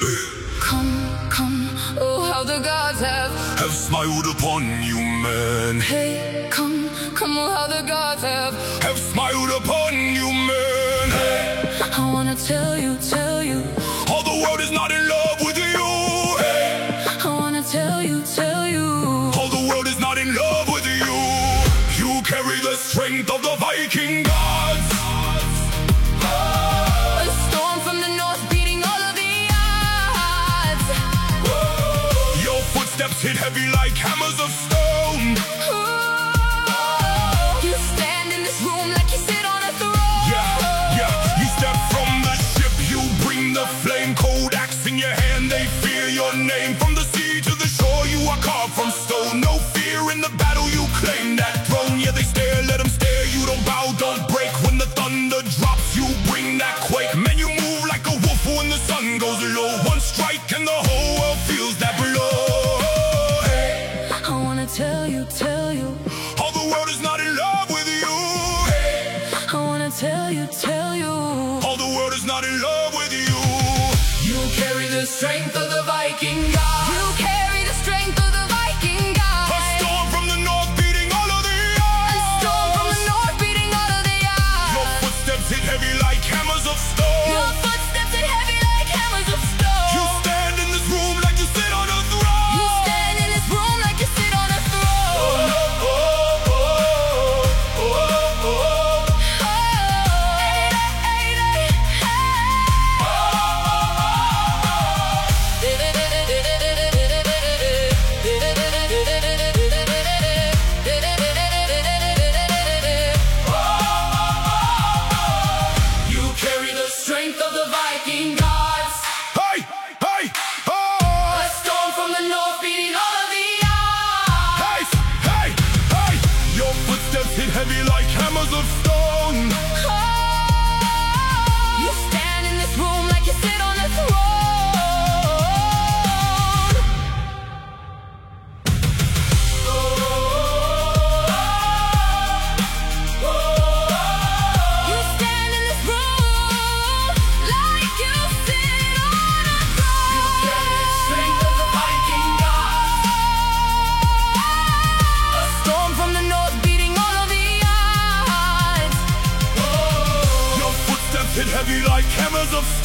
Come, oh how the gods have smiled upon you, man. Hey, come, oh how the gods have smiled upon you, man. Hey, I wanna tell you, all the world is not in love with you. Hey, I wanna tell you, all the world is not in love with you. You carry the strength of the Viking gods. A storm from the north beating all of the odds. Your footsteps hit heavy like hammers of stone. You stand in this room like you sit on a throne. Yeah, you step from the ship, you bring the flame. Cold axe in your hand, they fear your name. From the sea to the shore, you are carved from stone. No fear in the battle, you claim that throne. Yeah, they stare, let them stare, you don't bow, don't break. When the thunder drops, you bring that quake. Man, you move like a wolf when the sun goes low. One strike and the whole world feels that blow. Hey, I wanna tell you, all the world is not in love with you. Hey, I wanna tell you, all the world is not in love with you. You carry the strength of the Viking gods. You carry the strength of the Viking gods. A storm from the north beating all of the odds. A storm from the north beating all of the odds. Your footsteps hit heavy like hammers of stone. Your footsteps hit heavy like hammers of stone. You stand in this room like you sit on a throne. You stand in this room like you sit on a throne. Strength of the Viking gods. Hey, A storm from the north beating all of the odds. Hey, your footsteps hit heavy like hammers of stone. You stand in this room like you sit on a throne. You stand in this room like you sit on a throne. You carry the strength of the Viking gods. A storm from the north beating all of the odds. Your footsteps hit heavy like hammers of stone.